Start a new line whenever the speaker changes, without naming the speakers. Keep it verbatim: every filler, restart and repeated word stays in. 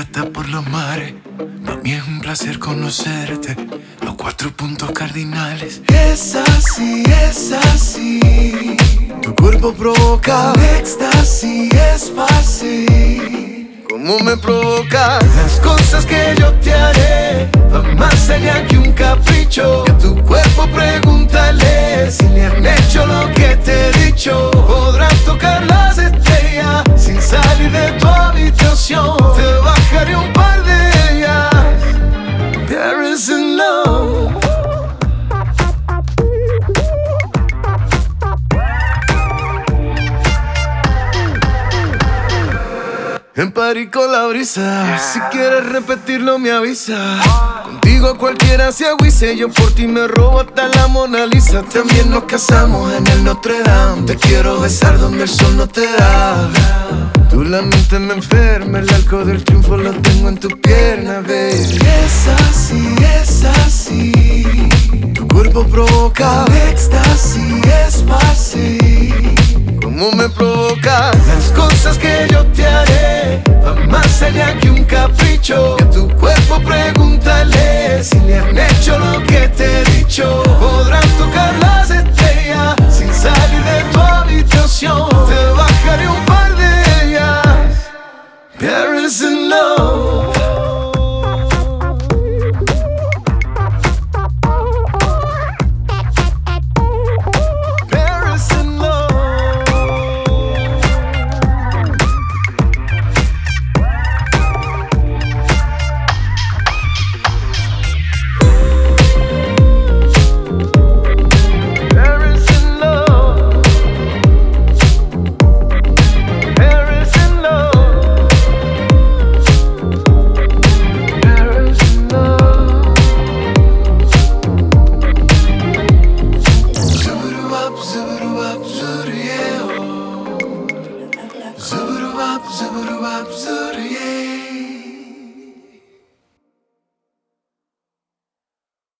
pirata por los mares. Para mí es un placer conocerte. Los cuatro puntos cardinales.
Es así, es así.
Tu cuerpo provoca
un éxtasis, es fácil.
cómo me provoca.
Las cosas que yo te haré van más allá que un capricho.
Que a tu cuerpo pregúntale
si le han hecho lo que te he dicho.
Podrás tocar las estrellas
sin salir de tu habitación.
Te bajaré un par de ellas.
There is a love.
En París con la brisa, si quieres repetirlo me avisa. Contigo cualquiera se agüice, yo por ti me robo hasta la Mona Lisa. También nos casamos en el Notre Dame. Te quiero besar donde el sol no te da. Tú la mente me enferma, el arco del triunfo lo tengo en tu pierna, baby.
Es así, es así.
Tu cuerpo provoca
un éxtasis, es fácil.
cómo me provoca.
Las cosas que yo te haré van más allá que un capricho.
Que a tu cuerpo pregúntale
si le han hecho lo que te he dicho.
Podrán tocar las estrellas
sin salir de tu habitación.
Te bajaré un par de ellas.
There is a love.
Zuburu bop, zuburu bop, zuru yeah.